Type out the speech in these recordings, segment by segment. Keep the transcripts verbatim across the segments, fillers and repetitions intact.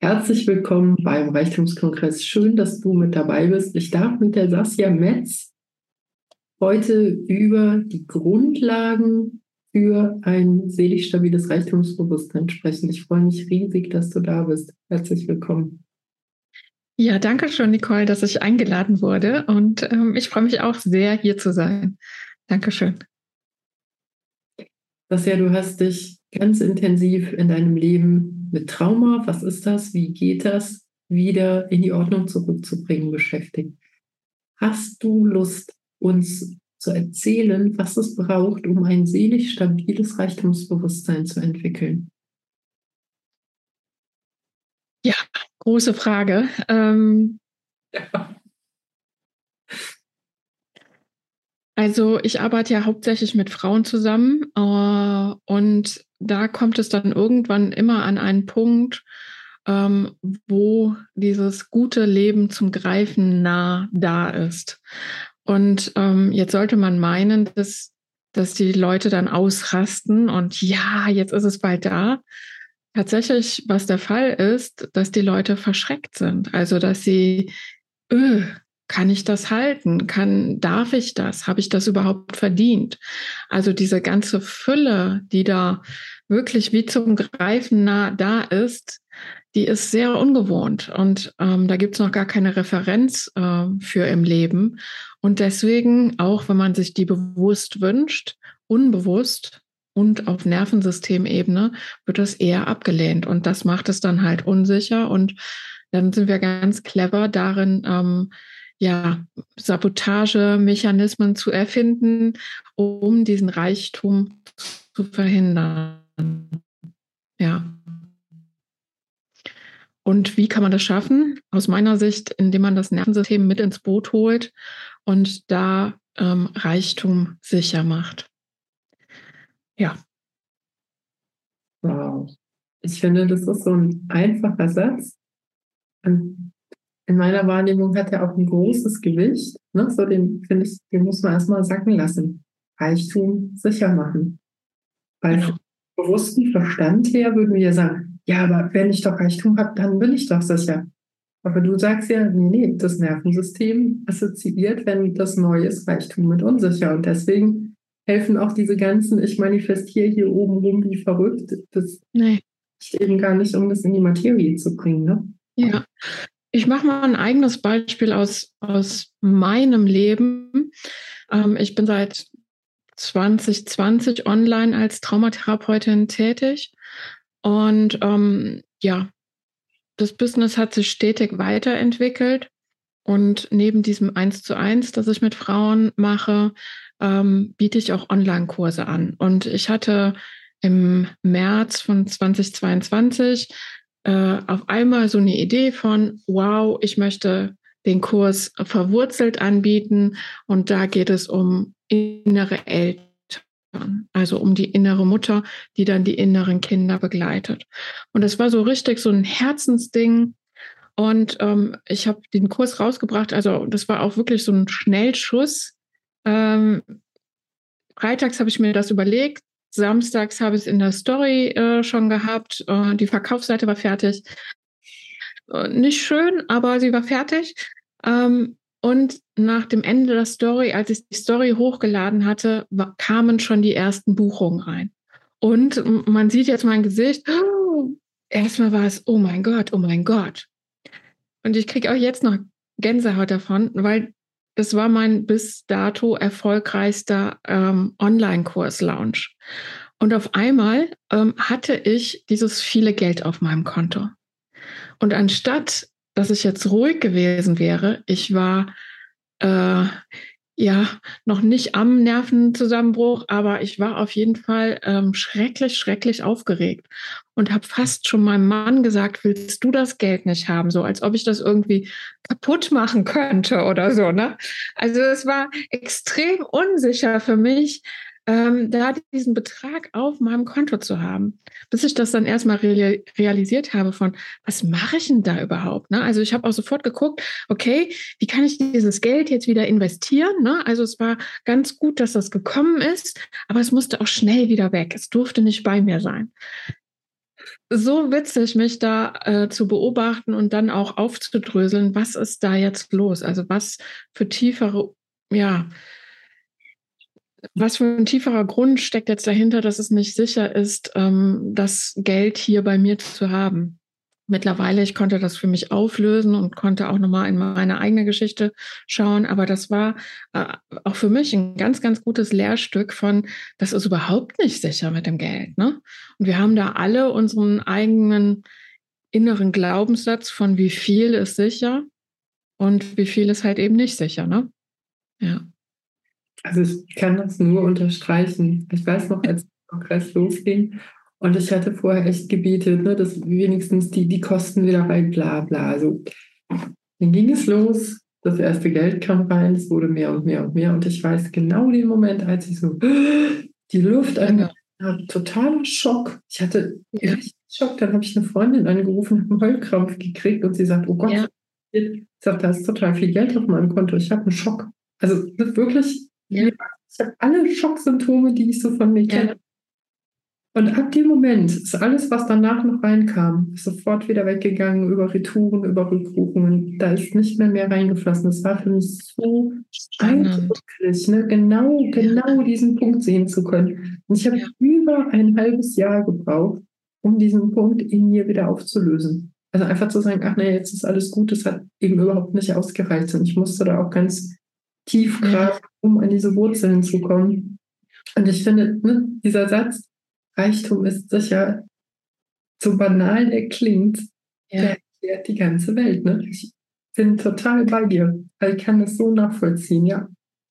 Herzlich willkommen beim Reichtumskongress. Schön, dass du mit dabei bist. Ich darf mit der Saskia Metz heute über die Grundlagen für ein seelisch stabiles Reichtumsbewusstsein sprechen. Ich freue mich riesig, dass du da bist. Herzlich willkommen. Ja, danke schön, Nicole, dass ich eingeladen wurde. Und ähm, ich freue mich auch sehr, hier zu sein. Dankeschön. Saskia, du hast dich ganz intensiv in deinem Leben mit Trauma, was ist das, wie geht das, wieder in die Ordnung zurückzubringen, beschäftigt. Hast du Lust, uns zu erzählen, was es braucht, um ein seelisch stabiles Reichtumsbewusstsein zu entwickeln? Ja, große Frage. Ähm, ja. Also ich arbeite ja hauptsächlich mit Frauen zusammen äh, und da kommt es dann irgendwann immer an einen Punkt, ähm, wo dieses gute Leben zum Greifen nah da ist. Und ähm, jetzt sollte man meinen, dass, dass die Leute dann ausrasten und ja, jetzt ist es bald da. Tatsächlich, was der Fall ist, dass die Leute verschreckt sind. Also, dass sie, öh, kann ich das halten? Kann, darf ich das? Habe ich das überhaupt verdient? Also diese ganze Fülle, die da wirklich wie zum Greifen nah da ist, die ist sehr ungewohnt. Und ähm, da gibt es noch gar keine Referenz äh, für im Leben. Und deswegen, auch wenn man sich die bewusst wünscht, unbewusst und auf Nervensystemebene wird das eher abgelehnt. Und das macht es dann halt unsicher. Und dann sind wir ganz clever darin, ähm, ja, Sabotagemechanismen zu erfinden, um diesen Reichtum zu verhindern. Ja. Und wie kann man das schaffen? Aus meiner Sicht, indem man das Nervensystem mit ins Boot holt und da ähm, Reichtum sicher macht. Ja. Wow. Ich finde, das ist so ein einfacher Satz. Und in meiner Wahrnehmung hat er auch ein großes Gewicht. Ne? So den, finde ich, den muss man erstmal sacken lassen. Reichtum sicher machen. Weil Genau. vom bewussten Verstand her würden wir ja sagen, ja, aber wenn ich doch Reichtum habe, dann bin ich doch sicher. Aber du sagst ja, nee, nee, das Nervensystem assoziiert, wenn das Neue ist, Reichtum mit unsicher. Und deswegen helfen auch diese ganzen, ich manifestiere hier oben rum wie verrückt, das Nee. eben gar nicht, um das in die Materie zu bringen. Ne? Ja, ich mache mal ein eigenes Beispiel aus, aus meinem Leben. Ähm, ich bin seit zwanzig zwanzig online als Traumatherapeutin tätig. Und ähm, ja, das Business hat sich stetig weiterentwickelt. Und neben diesem eins zu eins, das ich mit Frauen mache, ähm, biete ich auch Online-Kurse an. Und ich hatte im März von zweitausendzweiundzwanzig äh, auf einmal so eine Idee von, wow, ich möchte den Kurs verwurzelt anbieten. Und da geht es um innere Eltern, also um die innere Mutter, die dann die inneren Kinder begleitet. Und das war so richtig so ein Herzensding. Und ähm, ich habe den Kurs rausgebracht, also das war auch wirklich so ein Schnellschuss. Ähm, freitags habe ich mir das überlegt, samstags habe ich es in der Story äh, schon gehabt, äh, die Verkaufsseite war fertig. Äh, nicht schön, aber sie war fertig. Ähm, und nach dem Ende der Story, als ich die Story hochgeladen hatte, war, kamen schon die ersten Buchungen rein. Und man sieht jetzt mein Gesicht, oh, erstmal war es, oh mein Gott, oh mein Gott. Und ich kriege auch jetzt noch Gänsehaut davon, weil das war mein bis dato erfolgreichster ähm, Online-Kurs-Launch. Und auf einmal ähm, hatte ich dieses viele Geld auf meinem Konto. Und anstatt, dass ich jetzt ruhig gewesen wäre, ich war äh, ja noch nicht am Nervenzusammenbruch, aber ich war auf jeden Fall ähm, schrecklich, schrecklich aufgeregt und habe fast schon meinem Mann gesagt, willst du das Geld nicht haben? So als ob ich das irgendwie kaputt machen könnte oder so. Ne? Also es war extrem unsicher für mich, ähm, da diesen Betrag auf meinem Konto zu haben, bis ich das dann erstmal real, realisiert habe von, was mache ich denn da überhaupt? Ne? Also ich habe auch sofort geguckt, okay, wie kann ich dieses Geld jetzt wieder investieren? Ne? Also es war ganz gut, dass das gekommen ist, aber es musste auch schnell wieder weg. Es durfte nicht bei mir sein. so witzig, mich da äh, zu beobachten und dann auch aufzudröseln, was ist da jetzt los? Also was für tiefere, ja, was für ein tieferer Grund steckt jetzt dahinter, dass es nicht sicher ist, ähm, das Geld hier bei mir zu haben. Mittlerweile, ich konnte das für mich auflösen und konnte auch nochmal in meine eigene Geschichte schauen, aber das war äh, auch für mich ein ganz, ganz gutes Lehrstück von, das ist überhaupt nicht sicher mit dem Geld, ne? Und wir haben da alle unseren eigenen inneren Glaubenssatz von wie viel ist sicher und wie viel ist halt eben nicht sicher, ne? Ja. Also ich kann das nur unterstreichen. Ich weiß noch, als der Kongress losging und ich hatte vorher echt gebetet, ne, dass wenigstens die, die Kosten wieder rein, bla bla. Also dann ging es los, das erste Geld kam rein, es wurde mehr und mehr und mehr. Und ich weiß genau den Moment, als ich so die Luft Ja. an, totaler Schock. Ich hatte Ja. richtig Schock. Dann habe ich eine Freundin angerufen, habe einen Heulkrampf gekriegt und sie sagt, oh Gott, Ja. ich sage, da ist total viel Geld auf meinem Konto. Ich habe einen Schock. Also wirklich, Ja. ich habe alle Schocksymptome, die ich so von mir kenne. Ja. Und ab dem Moment ist alles, was danach noch reinkam, ist sofort wieder weggegangen über Retouren, über Rückbuchungen. Da ist nicht mehr mehr reingeflossen. Das war für mich so eindrücklich, ne? genau, genau diesen Punkt sehen zu können. Und ich habe Ja. über ein halbes Jahr gebraucht, um diesen Punkt in mir wieder aufzulösen. Also einfach zu sagen, ach nee, jetzt ist alles gut, das hat eben überhaupt nicht ausgereicht. Und ich musste da auch ganz tief graben, um an diese Wurzeln zu kommen. Und ich finde, ne, dieser Satz, Reichtum ist sicher, so banal der klingt, Ja. der erklärt die ganze Welt. Ne? Ich bin total bei dir. Ich kann das so nachvollziehen, ja.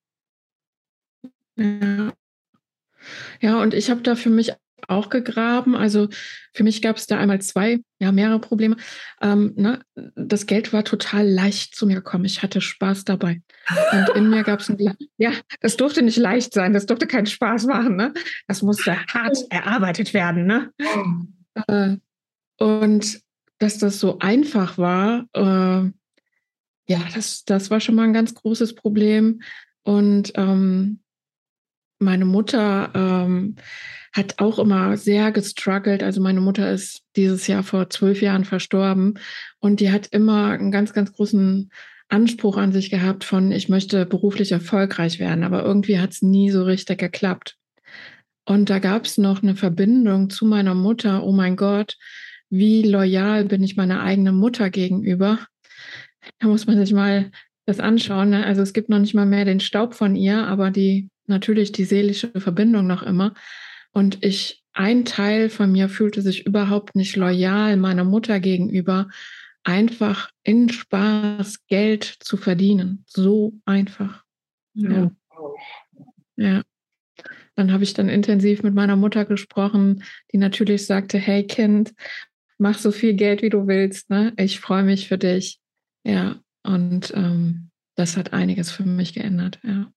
Ja, ja, und ich habe da für mich auch gegraben. Also für mich gab es da einmal zwei, ja, mehrere Probleme. Ähm, ne? Das Geld war total leicht zu mir gekommen. Ich hatte Spaß dabei. Und in mir gab es ein, ja, das durfte nicht leicht sein, das durfte keinen Spaß machen, ne? Das musste hart erarbeitet werden, ne? Äh, und dass das so einfach war, äh, ja, das, das war schon mal ein ganz großes Problem. Und ähm, meine Mutter ähm, hat auch immer sehr gestruggelt. Also meine Mutter ist dieses Jahr vor zwölf Jahren verstorben und die hat immer einen ganz, ganz großen Anspruch an sich gehabt von, ich möchte beruflich erfolgreich werden, aber irgendwie hat es nie so richtig geklappt. Und da gab es noch eine Verbindung zu meiner Mutter. Oh mein Gott, wie loyal bin ich meiner eigenen Mutter gegenüber? Da muss man sich mal das anschauen. Ne? Also es gibt noch nicht mal mehr den Staub von ihr, aber die natürlich die seelische Verbindung noch immer. Und ich, ein Teil von mir fühlte sich überhaupt nicht loyal meiner Mutter gegenüber, einfach in Spaß Geld zu verdienen. So einfach. Ja. Ja. Dann habe ich dann intensiv mit meiner Mutter gesprochen, die natürlich sagte, hey Kind, mach so viel Geld, wie du willst. Ne? Ich freue mich für dich. Ja, und ähm, das hat einiges für mich geändert. Ja.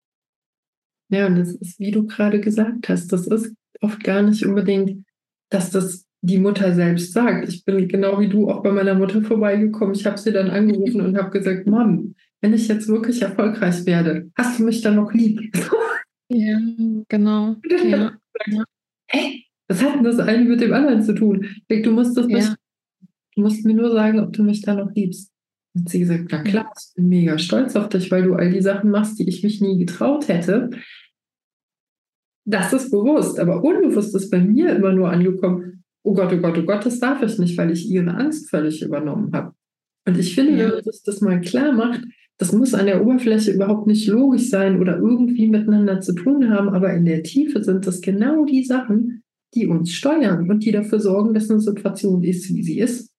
Ja, und das ist, wie du gerade gesagt hast, das ist oft gar nicht unbedingt, dass das die Mutter selbst sagt. Ich bin genau wie du auch bei meiner Mutter vorbeigekommen. Ich habe sie dann angerufen und habe gesagt, Mom, wenn ich jetzt wirklich erfolgreich werde, hast du mich dann noch lieb? Ja, genau. Ja. Ja. Hey, was hat denn das eine mit dem anderen zu tun? Ich denke, du musst das Ja. nicht, du musst mir nur sagen, ob du mich dann noch liebst. Und sie gesagt, na klar, ich bin mega stolz auf dich, weil du all die Sachen machst, die ich mich nie getraut hätte. Das ist bewusst, aber unbewusst ist bei mir immer nur angekommen, oh Gott, oh Gott, oh Gott, das darf ich nicht, weil ich ihre Angst völlig übernommen habe. Und ich finde, Ja. wenn man sich das mal klar macht, das muss an der Oberfläche überhaupt nicht logisch sein oder irgendwie miteinander zu tun haben, aber in der Tiefe sind das genau die Sachen, die uns steuern und die dafür sorgen, dass eine Situation ist, wie sie ist.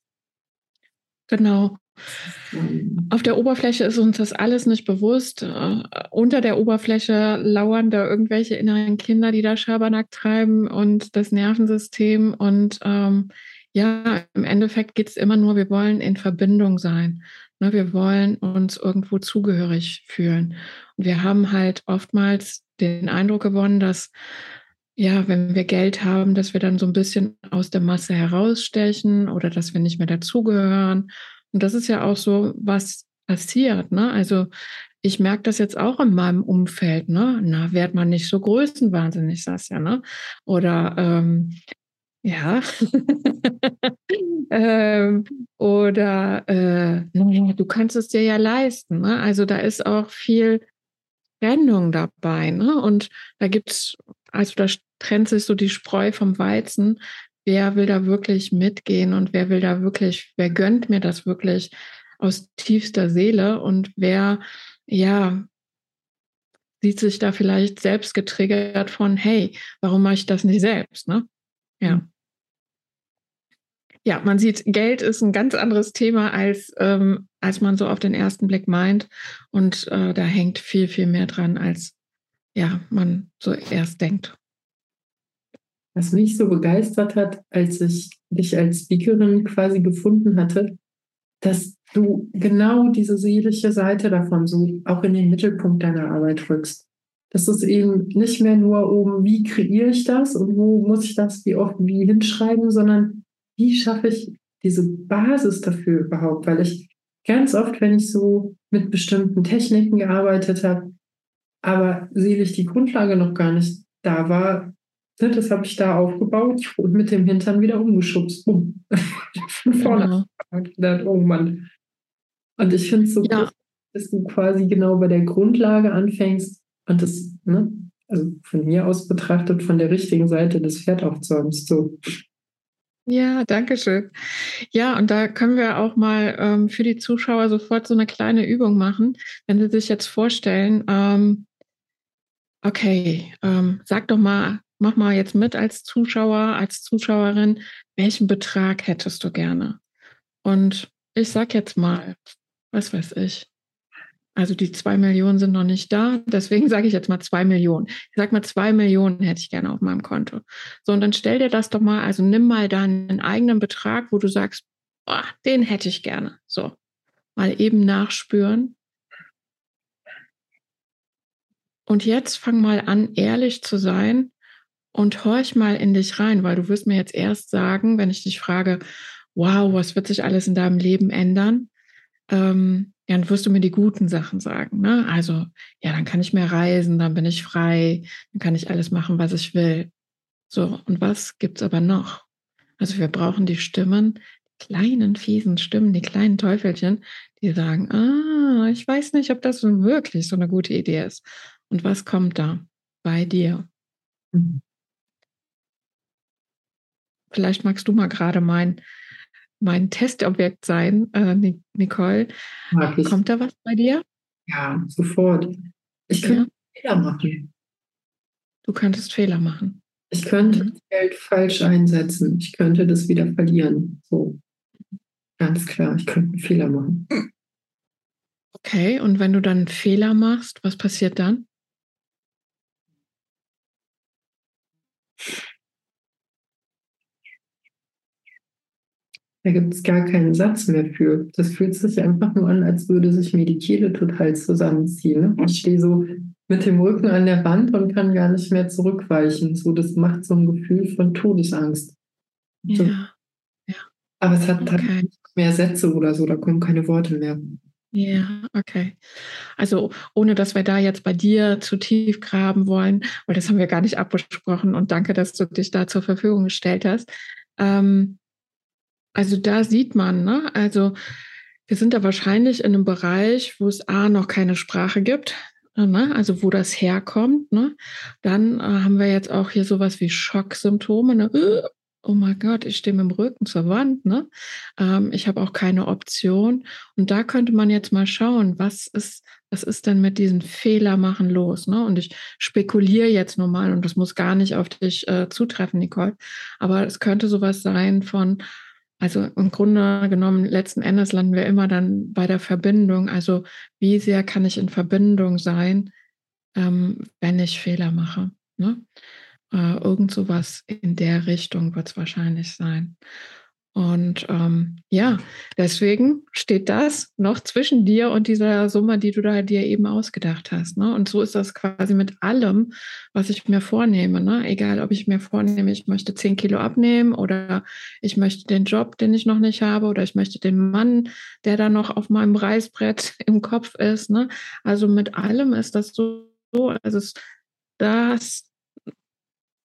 Genau. Mhm. Auf der Oberfläche ist uns das alles nicht bewusst. Uh, unter der Oberfläche lauern da irgendwelche inneren Kinder, die da Schabernack treiben und das Nervensystem. Und ähm, ja, im Endeffekt geht es immer nur, wir wollen in Verbindung sein. Ne, wir wollen uns irgendwo zugehörig fühlen. Und wir haben halt oftmals den Eindruck gewonnen, dass ja, wenn wir Geld haben, dass wir dann so ein bisschen aus der Masse herausstechen oder dass wir nicht mehr dazugehören. Und das ist ja auch so, was passiert. Ne? Also ich merke das jetzt auch in meinem Umfeld. Ne? Na, werd man nicht so größenwahnsinnig, Sasja. Ne? Oder ähm, Ja. ähm, oder äh, naja, du kannst es dir ja leisten. Ne? Also da ist auch viel Trennung dabei. Ne? Und da gibt's, also da trennt sich so die Spreu vom Weizen. Wer will da wirklich mitgehen und wer will da wirklich, wer gönnt mir das wirklich aus tiefster Seele und wer, ja, sieht sich da vielleicht selbst getriggert von, hey, warum mache ich das nicht selbst? Ne? Ja. Mhm. Ja, man sieht, Geld ist ein ganz anderes Thema, als, ähm, als man so auf den ersten Blick meint. Und äh, da hängt viel, viel mehr dran, als ja, man so erst denkt. Was mich so begeistert hat, als ich dich als Speakerin quasi gefunden hatte, dass du genau diese seelische Seite davon so auch in den Mittelpunkt deiner Arbeit rückst. Dass es eben nicht mehr nur um, wie kreiere ich das und wo muss ich das wie oft wie hinschreiben, sondern wie schaffe ich diese Basis dafür überhaupt? Weil ich ganz oft, wenn ich so mit bestimmten Techniken gearbeitet habe, aber seelisch die Grundlage noch gar nicht da war, ne, das habe ich da aufgebaut und mit dem Hintern wieder umgeschubst. Bumm. Von vorne. Genau. Gedacht, oh Mann. Und ich finde es so Ja, groß, dass du quasi genau bei der Grundlage anfängst und das, ne, also von mir aus betrachtet, von der richtigen Seite das Pferd aufzäumst. So. ja, danke schön. Ja, und da können wir auch mal ähm, für die Zuschauer sofort so eine kleine Übung machen. Wenn Sie sich jetzt vorstellen, ähm, okay, ähm, sag doch mal, mach mal jetzt mit als Zuschauer, als Zuschauerin, welchen Betrag hättest du gerne? Und ich sag jetzt mal, was weiß ich. Also die zwei Millionen sind noch nicht da, deswegen sage ich jetzt mal zwei Millionen. Ich sag mal, zwei Millionen hätte ich gerne auf meinem Konto. So, und dann stell dir das doch mal, also nimm mal deinen eigenen Betrag, wo du sagst, boah, den hätte ich gerne. So, mal eben nachspüren. Und jetzt fang mal an, ehrlich zu sein und horch mal in dich rein, weil du wirst mir jetzt erst sagen, wenn ich dich frage, wow, was wird sich alles in deinem Leben ändern? Ähm, ja, dann wirst du mir die guten Sachen sagen. Ne? Also, ja, dann kann ich mehr reisen, dann bin ich frei, dann kann ich alles machen, was ich will. So, und was gibt's aber noch? Also, wir brauchen die Stimmen, die kleinen, fiesen Stimmen, die kleinen Teufelchen, die sagen, ah, ich weiß nicht, ob das wirklich so eine gute Idee ist. Und was kommt da bei dir? Mhm. Vielleicht magst du mal gerade mein, mein Testobjekt sein, äh, Nicole. Mag ich. Kommt da was bei dir? Ja, sofort. Ich Ja, könnte Fehler machen. du könntest Fehler machen. Ich könnte Mhm. das Geld falsch einsetzen. Ich könnte das wieder verlieren. So, ganz klar. Ich könnte einen Fehler machen. Okay, und wenn du dann einen Fehler machst, was passiert dann? Da gibt es gar keinen Satz mehr für. Das fühlt sich einfach nur an, als würde sich mir die Kehle total zusammenziehen. Ne? Ich stehe so mit dem Rücken an der Wand und kann gar nicht mehr zurückweichen. So, das macht so ein Gefühl von Todesangst. So, Ja, ja, aber es hat dann okay. nicht mehr Sätze oder so, da kommen keine Worte mehr. Ja, okay. Also ohne, dass wir da jetzt bei dir zu tief graben wollen, weil das haben wir gar nicht abgesprochen und danke, dass du dich da zur Verfügung gestellt hast. Ähm, also da sieht man, ne? Also wir sind da wahrscheinlich in einem Bereich, wo es A noch keine Sprache gibt, äh, ne? Also wo das herkommt, ne? Dann äh, haben wir jetzt auch hier sowas wie Schocksymptome, ne? Äh, Oh mein Gott, ich stehe mit dem Rücken zur Wand, ne? Ähm, ich habe auch keine Option. Und da könnte man jetzt mal schauen, was ist, was ist denn mit diesen Fehlermachen los, ne? Und ich spekuliere jetzt nur mal, und das muss gar nicht auf dich äh, zutreffen, Nicole, aber es könnte sowas sein von, also im Grunde genommen, letzten Endes landen wir immer dann bei der Verbindung. Also wie sehr kann ich in Verbindung sein, ähm, wenn ich Fehler mache? Ne? Äh, irgend sowas in der Richtung wird es wahrscheinlich sein. Und ähm, ja, deswegen steht das noch zwischen dir und dieser Summe, die du da dir eben ausgedacht hast. Ne? Und so ist das quasi mit allem, was ich mir vornehme. Ne? Egal, ob ich mir vornehme, ich möchte zehn Kilo abnehmen oder ich möchte den Job, den ich noch nicht habe, oder ich möchte den Mann, der da noch auf meinem Reißbrett im Kopf ist. Ne? Also mit allem ist das so, also es, das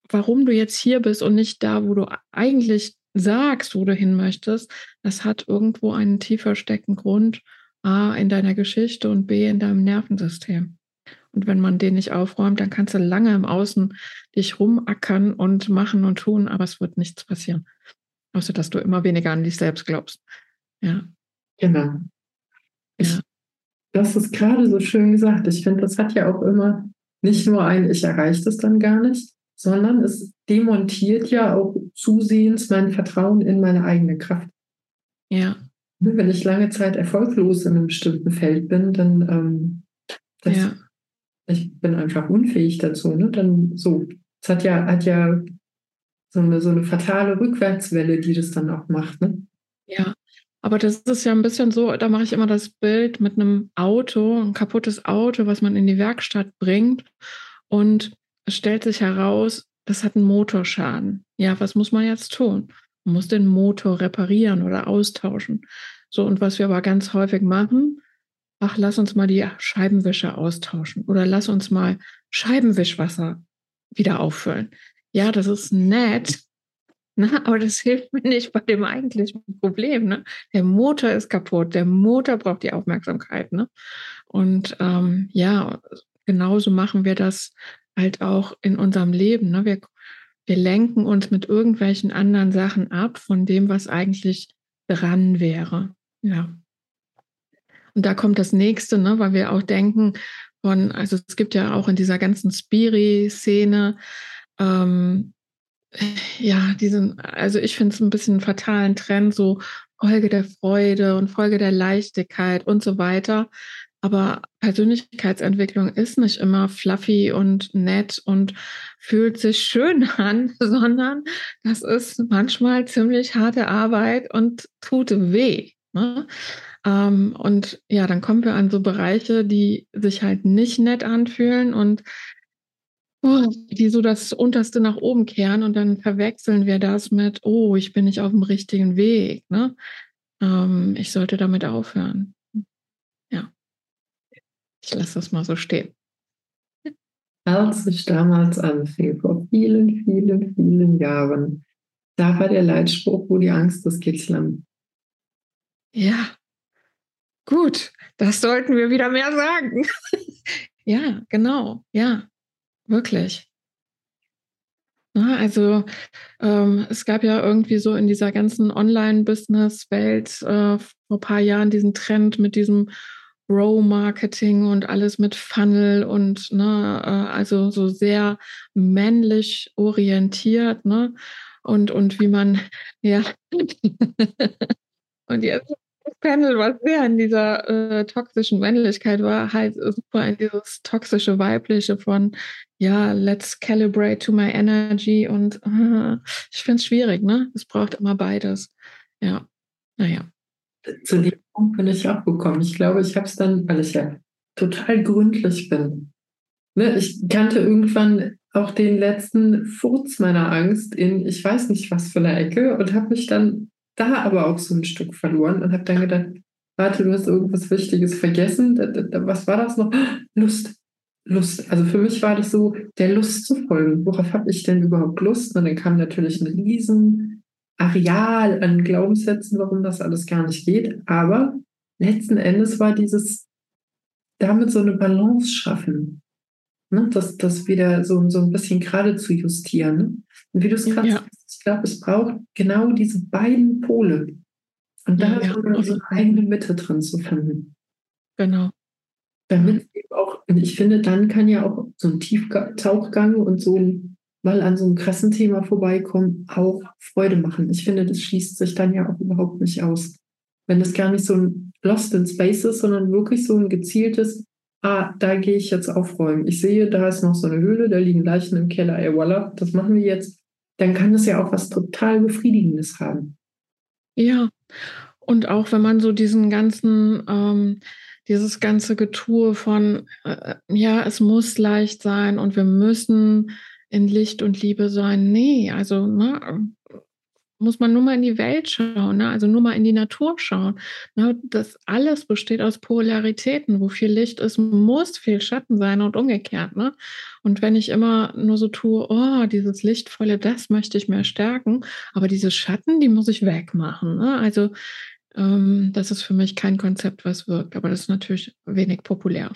warum du jetzt hier bist und nicht da, wo du eigentlich sagst, wo du hin möchtest, das hat irgendwo einen tiefer steckenden Grund, A, in deiner Geschichte und B, in deinem Nervensystem. Und wenn man den nicht aufräumt, dann kannst du lange im Außen dich rumackern und machen und tun, aber es wird nichts passieren. Außer, dass du immer weniger an dich selbst glaubst. Ja. Genau. Ich, Ja. Das ist gerade so schön gesagt. Ich finde, das hat ja auch immer nicht nur ein, ich erreiche das dann gar nicht, sondern es demontiert ja auch zusehends mein Vertrauen in meine eigene Kraft. Ja. Wenn ich lange Zeit erfolglos in einem bestimmten Feld bin, dann ähm, das, ja. ich bin einfach unfähig dazu. Ne? Dann so, es hat ja, hat ja so eine, so eine fatale Rückwärtswelle, die das dann auch macht. Ne? Ja, aber das ist ja ein bisschen so, da mache ich immer das Bild mit einem Auto, ein kaputtes Auto, was man in die Werkstatt bringt und es stellt sich heraus, das hat einen Motorschaden. Ja, was muss man jetzt tun? Man muss den Motor reparieren oder austauschen. So, und was wir aber ganz häufig machen, ach, lass uns mal die Scheibenwischer austauschen oder lass uns mal Scheibenwischwasser wieder auffüllen. Ja, das ist nett, na, aber das hilft mir nicht bei dem eigentlichen Problem. Ne? Der Motor ist kaputt, der Motor braucht die Aufmerksamkeit. Ne? Und ähm, ja, genauso machen wir das halt auch in unserem Leben. Ne? Wir, wir lenken uns mit irgendwelchen anderen Sachen ab von dem, was eigentlich dran wäre. Ja. Und da kommt das Nächste, ne? Weil wir auch denken von, also es gibt ja auch in dieser ganzen Spiri-Szene, ähm, ja, diesen, also ich finde es ein bisschen einen fatalen Trend, so Folge der Freude und Folge der Leichtigkeit und so weiter. Aber Persönlichkeitsentwicklung ist nicht immer fluffy und nett und fühlt sich schön an, sondern das ist manchmal ziemlich harte Arbeit und tut weh. Ne? Ähm, und ja, dann kommen wir an so Bereiche, die sich halt nicht nett anfühlen und oh, die so das Unterste nach oben kehren und dann verwechseln wir das mit, oh, ich bin nicht auf dem richtigen Weg. Ne? Ähm, ich sollte damit aufhören. Ja, ich lasse das mal so stehen. Als ich damals anfing, vor vielen, vielen, vielen Jahren, da war der Leitspruch, wo die Angst ist, geht's lang. Ja, gut, das sollten wir wieder mehr sagen. Ja, genau, ja, wirklich. Ja, also ähm, es gab ja irgendwie so in dieser ganzen Online-Business-Welt äh, vor ein paar Jahren diesen Trend mit diesem Bro-Marketing und alles mit Funnel und ne, äh, also so sehr männlich orientiert, ne? Und, und wie man, ja, und jetzt das Panel, was sehr in dieser äh, toxischen Männlichkeit war, halt super in dieses toxische Weibliche von, ja, let's calibrate to my energy und äh, ich finde es schwierig, ne? Es braucht immer beides. Ja, naja. Zu dem Punkt bin ich auch gekommen. Ich glaube, ich habe es dann, weil ich ja total gründlich bin. Ne? Ich kannte irgendwann auch den letzten Furz meiner Angst in, ich weiß nicht was für eine Ecke und habe mich dann da aber auch so ein Stück verloren und habe dann gedacht, warte, du hast irgendwas Wichtiges vergessen. Da, da, da, was war das noch? Lust. Lust. Also für mich war das so, der Lust zu folgen. Worauf habe ich denn überhaupt Lust? Und dann kam natürlich ein riesen Areal an Glaubenssätzen, warum das alles gar nicht geht. Aber letzten Endes war dieses damit so eine Balance schaffen. Ne? Das, das wieder so, so ein bisschen gerade zu justieren. Ne? Und wie du es gerade Ja. sagst, ich glaube, es braucht genau diese beiden Pole. Und da Ja, so eine, so eine eigene Mitte drin zu finden. Genau. Damit eben auch, und ich finde, dann kann ja auch so ein Tieftauchgang und so ein mal an so einem krassen Thema vorbeikommen, auch Freude machen. Ich finde, das schließt sich dann ja auch überhaupt nicht aus. Wenn das gar nicht so ein Lost in Space ist, sondern wirklich so ein gezieltes, ah, da gehe ich jetzt aufräumen. Ich sehe, da ist noch so eine Höhle, da liegen Leichen im Keller, ey, voila, das machen wir jetzt. Dann kann das ja auch was total Befriedigendes haben. Ja, und auch wenn man so diesen ganzen, ähm, dieses ganze Getue von, äh, ja, es muss leicht sein und wir müssen in Licht und Liebe sein. Nee, also, ne, muss man nur mal in die Welt schauen, ne? Also nur mal in die Natur schauen. Ne? Das alles besteht aus Polaritäten. Wo viel Licht ist, muss viel Schatten sein und umgekehrt. Ne? Und wenn ich immer nur so tue, oh, dieses Lichtvolle, das möchte ich mehr stärken, aber diese Schatten, die muss ich wegmachen. Ne? Also ähm, das ist für mich kein Konzept, was wirkt, aber das ist natürlich wenig populär.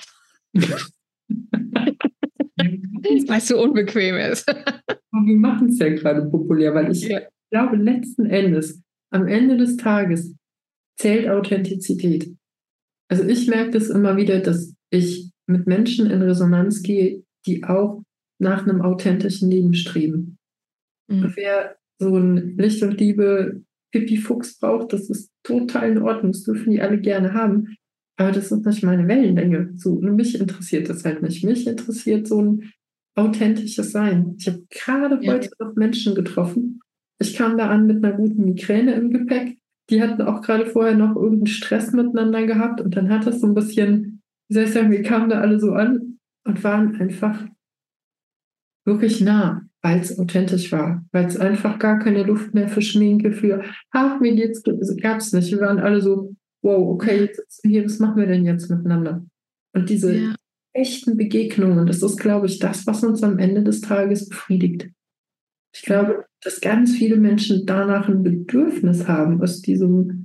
Weil es so unbequem ist. Wir machen es ja gerade populär, weil ich Ja. glaube, letzten Endes, am Ende des Tages, zählt Authentizität. Also ich merke das immer wieder, dass ich mit Menschen in Resonanz gehe, die auch nach einem authentischen Leben streben. Mhm. Wer so ein Licht und Liebe Pipi-Fuchs braucht, das ist total in Ordnung, das dürfen die alle gerne haben. Aber das ist nicht meine Wellenlänge. So, mich interessiert das halt nicht. Mich interessiert so ein authentisches Sein. Ich habe gerade ja. heute noch Menschen getroffen. Ich kam da an mit einer guten Migräne im Gepäck. Die hatten auch gerade vorher noch irgendeinen Stress miteinander gehabt. Und dann hat das so ein bisschen, wie soll ich sagen, wir kamen da alle so an und waren einfach wirklich nah, weil es authentisch war. Weil es einfach gar keine Luft mehr für Schminke, für, ach, mir geht's, gab es nicht. Wir waren alle so, wow, okay, jetzt sitzen wir hier, was machen wir denn jetzt miteinander? Und diese ja. echten Begegnungen, das ist, glaube ich, das, was uns am Ende des Tages befriedigt. Ich glaube, dass ganz viele Menschen danach ein Bedürfnis haben, aus diesem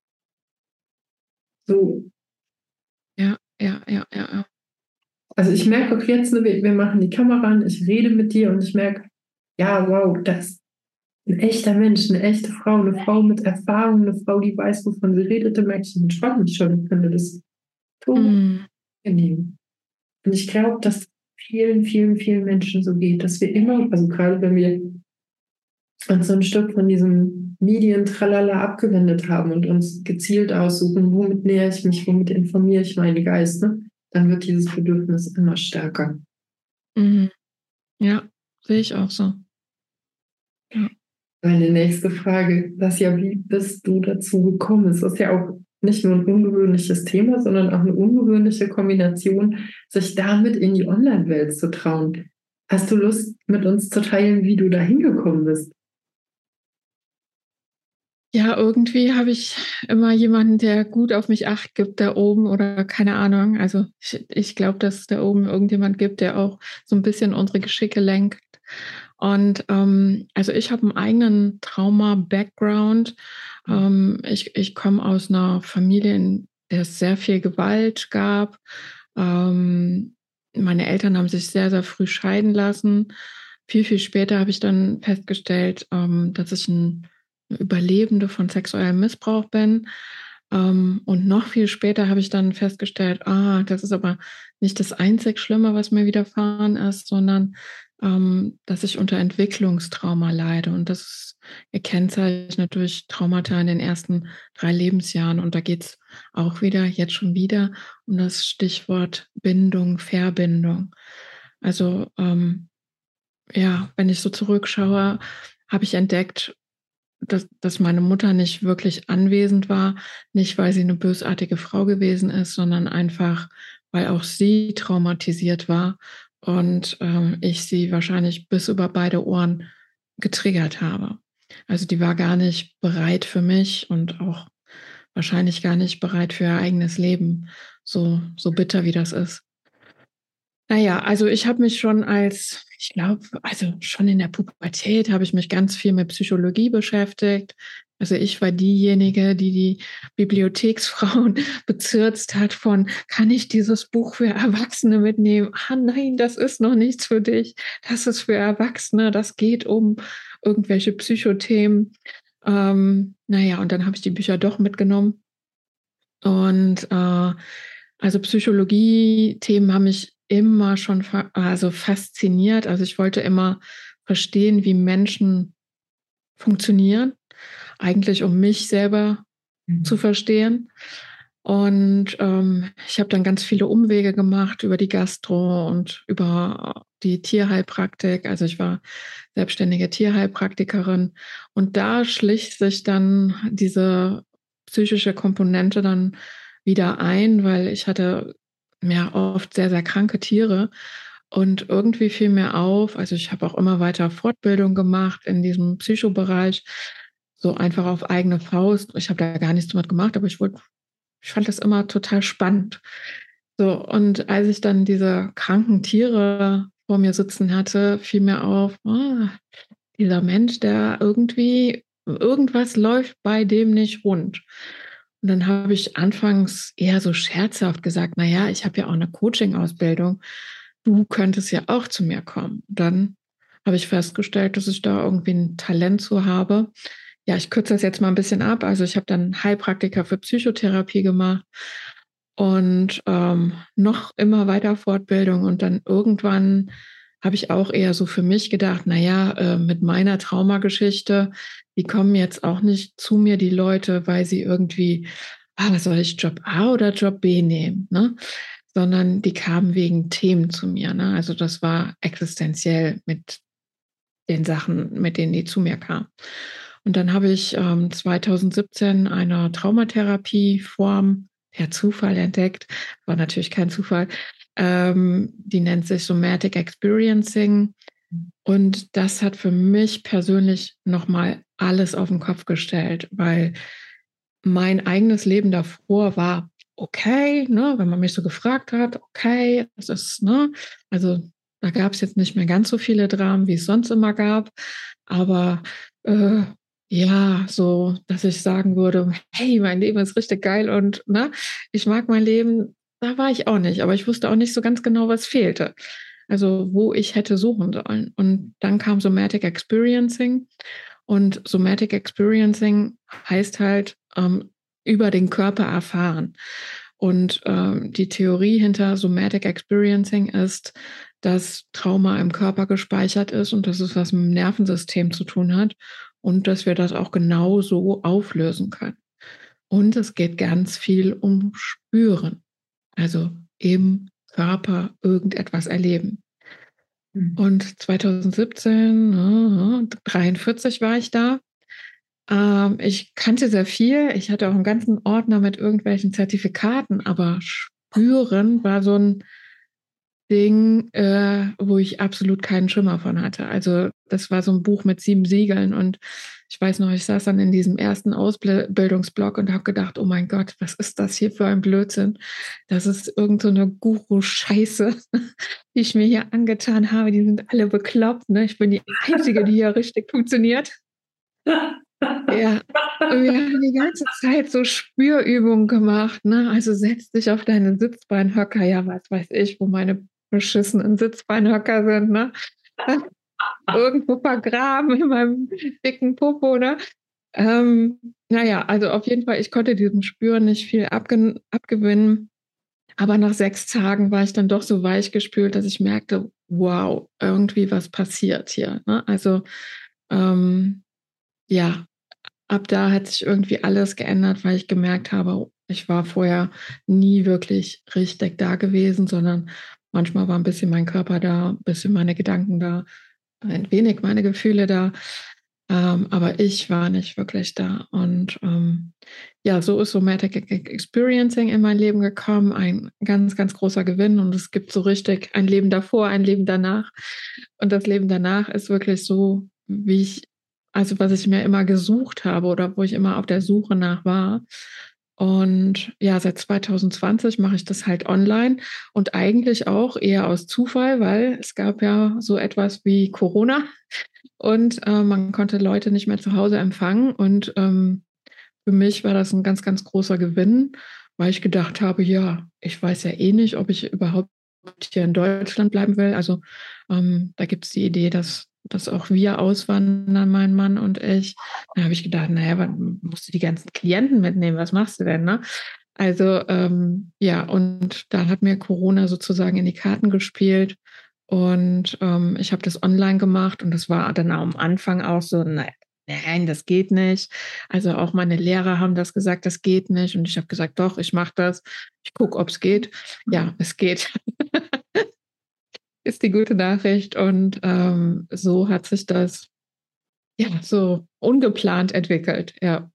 so. Ja, ja, ja, ja, ja. Also ich merke auch jetzt, wir, wir machen die Kamera an, ich rede mit dir und ich merke, ja, wow, das ist ein echter Mensch, eine echte Frau, eine Frau mit Erfahrung, eine Frau, die weiß, wovon sie redet, da merke ich, ich entspanne mich schon, ich finde das total angenehm. Und ich glaube, dass vielen, vielen, vielen Menschen so geht, dass wir immer, also gerade wenn wir uns so ein Stück von diesem Medien-Tralala abgewendet haben und uns gezielt aussuchen, womit nähere ich mich, womit informiere ich meinen Geist, ne? Dann wird dieses Bedürfnis immer stärker. Mhm. Ja, sehe ich auch so. Ja. Meine nächste Frage, das ist ja, wie bist du dazu gekommen? Es ist ja auch nicht nur ein ungewöhnliches Thema, sondern auch eine ungewöhnliche Kombination, sich damit in die Online-Welt zu trauen. Hast du Lust, mit uns zu teilen, wie du da hingekommen bist? Ja, irgendwie habe ich immer jemanden, der gut auf mich Acht gibt da oben oder keine Ahnung. Also ich, ich glaube, dass es da oben irgendjemand gibt, der auch so ein bisschen unsere Geschicke lenkt. Und ähm, also ich habe einen eigenen Trauma-Background. Ähm, ich ich komme aus einer Familie, in der es sehr viel Gewalt gab. Ähm, meine Eltern haben sich sehr, sehr früh scheiden lassen. Viel, viel später habe ich dann festgestellt, ähm, dass ich ein Überlebende von sexuellem Missbrauch bin. Ähm, und noch viel später habe ich dann festgestellt, ah, das ist aber nicht das einzig Schlimme, was mir widerfahren ist, sondern ähm, dass ich unter Entwicklungstrauma leide. Und das ist gekennzeichnet durch Traumata in den ersten drei Lebensjahren. Und da geht es auch wieder, jetzt schon wieder, um das Stichwort Bindung, Verbindung. Also ähm, ja, wenn ich so zurückschaue, habe ich entdeckt, dass, dass meine Mutter nicht wirklich anwesend war, nicht weil sie eine bösartige Frau gewesen ist, sondern einfach, weil auch sie traumatisiert war und ähm, ich sie wahrscheinlich bis über beide Ohren getriggert habe. Also die war gar nicht bereit für mich und auch wahrscheinlich gar nicht bereit für ihr eigenes Leben, so, so bitter wie das ist. Naja, also ich habe mich schon als, ich glaube, also schon in der Pubertät habe ich mich ganz viel mit Psychologie beschäftigt. Also ich war diejenige, die die Bibliotheksfrauen bezirzt hat von, kann ich dieses Buch für Erwachsene mitnehmen? Ah nein, das ist noch nichts für dich. Das ist für Erwachsene. Das geht um irgendwelche Psychothemen. Ähm, naja, und dann habe ich die Bücher doch mitgenommen. Und äh, also Psychologie-Themen haben mich immer schon fa- also fasziniert. Also ich wollte immer verstehen, wie Menschen funktionieren, eigentlich um mich selber mhm. zu verstehen. Und ähm, ich habe dann ganz viele Umwege gemacht über die Gastro und über die Tierheilpraktik. Also ich war selbstständige Tierheilpraktikerin. Und da schlich sich dann diese psychische Komponente dann wieder ein, weil ich hatte ja oft sehr, sehr kranke Tiere. Und irgendwie fiel mir auf, also ich habe auch immer weiter Fortbildung gemacht in diesem Psychobereich. so einfach auf eigene Faust. Ich habe da gar nichts damit gemacht, aber ich wollte, ich fand das immer total spannend. So, und als ich dann diese kranken Tiere vor mir sitzen hatte, fiel mir auf, ah, dieser Mensch, der irgendwie, irgendwas läuft bei dem nicht rund. Und dann habe ich anfangs eher so scherzhaft gesagt, naja, ich habe ja auch eine Coaching-Ausbildung, du könntest ja auch zu mir kommen. Und dann habe ich festgestellt, dass ich da irgendwie ein Talent zu habe. Ja, ich kürze das jetzt mal ein bisschen ab. Also ich habe dann Heilpraktiker für Psychotherapie gemacht und ähm, noch immer weiter Fortbildung. Und dann irgendwann habe ich auch eher so für mich gedacht, naja, äh, mit meiner Traumageschichte, die kommen jetzt auch nicht zu mir, die Leute, weil sie irgendwie, ah, was soll ich, Job A oder Job B nehmen, ne? Sondern die kamen wegen Themen zu mir, ne? Also das war existenziell mit den Sachen, mit denen die zu mir kamen. Und dann habe ich ähm, zwanzig siebzehn eine Traumatherapieform per Zufall entdeckt. War natürlich kein Zufall. Ähm, die nennt sich Somatic Experiencing. Und das hat für mich persönlich nochmal alles auf den Kopf gestellt, weil mein eigenes Leben davor war okay, ne, wenn man mich so gefragt hat, okay, das ist, ne, also da gab es jetzt nicht mehr ganz so viele Dramen, wie es sonst immer gab, aber äh, ja, so, dass ich sagen würde, hey, mein Leben ist richtig geil und ne, ich mag mein Leben, da war ich auch nicht, aber ich wusste auch nicht so ganz genau, was fehlte. Also wo ich hätte suchen sollen. Und dann kam Somatic Experiencing. Und Somatic Experiencing heißt halt ähm, über den Körper erfahren. Und ähm, die Theorie hinter Somatic Experiencing ist, dass Trauma im Körper gespeichert ist und dass es was mit dem Nervensystem zu tun hat und dass wir das auch genau so auflösen können. Und es geht ganz viel um Spüren, also im Körper irgendetwas erleben. Und zwanzig siebzehn, äh, dreiundvierzig war ich da. Ähm, ich kannte sehr viel. Ich hatte auch einen ganzen Ordner mit irgendwelchen Zertifikaten, aber Spüren war so ein Ding, äh, wo ich absolut keinen Schimmer von hatte. Also das war so ein Buch mit sieben Siegeln und ich weiß noch, ich saß dann in diesem ersten Ausbildungsblock und habe gedacht, oh mein Gott, was ist das hier für ein Blödsinn? Das ist irgend so eine Guru-Scheiße, die ich mir hier angetan habe. Die sind alle bekloppt, ne? Ich bin die Einzige, die hier richtig funktioniert. Ja, wir haben die ganze Zeit so Spürübungen gemacht, ne? Also setz dich auf deine Sitzbeinhöcker, ja, was weiß ich, wo meine beschissenen Sitzbeinhöcker sind, ne? Irgendwo vergraben in meinem dicken Popo, ne? Ähm, naja, also auf jeden Fall, ich konnte diesem Spüren nicht viel abge abgewinnen. Aber nach sechs Tagen war ich dann doch so weichgespült, dass ich merkte, wow, irgendwie was passiert hier, ne? Also ähm, ja, ab da hat sich irgendwie alles geändert, weil ich gemerkt habe, ich war vorher nie wirklich richtig da gewesen, sondern manchmal war ein bisschen mein Körper da, ein bisschen meine Gedanken da, ein wenig meine Gefühle da. Ähm, aber ich war nicht wirklich da. Und ähm, ja, so ist Somatic Experiencing in mein Leben gekommen. Ein ganz, ganz großer Gewinn. Und es gibt so richtig ein Leben davor, ein Leben danach. Und das Leben danach ist wirklich so, wie ich, also was ich mir immer gesucht habe oder wo ich immer auf der Suche nach war. Und ja, seit zwanzig zwanzig mache ich das halt online und eigentlich auch eher aus Zufall, weil es gab ja so etwas wie Corona und äh, man konnte Leute nicht mehr zu Hause empfangen. Und ähm, für mich war das ein ganz, ganz großer Gewinn, weil ich gedacht habe, ja, ich weiß ja eh nicht, ob ich überhaupt hier in Deutschland bleiben will. Also ähm, da gibt es die Idee, dass, dass auch wir auswandern, mein Mann und ich. Da habe ich gedacht, naja, wann musst du die ganzen Klienten mitnehmen? Was machst du denn, ne? Also ähm, ja, und da hat mir Corona sozusagen in die Karten gespielt. Und ähm, ich habe das online gemacht und das war dann am Anfang auch so, nein, nein, das geht nicht. Also auch meine Lehrer haben das gesagt, das geht nicht. Und ich habe gesagt, doch, ich mache das. Ich gucke, ob es geht. Ja, es geht. Ist die gute Nachricht. Und ähm, so hat sich das ja so ungeplant entwickelt. Ja.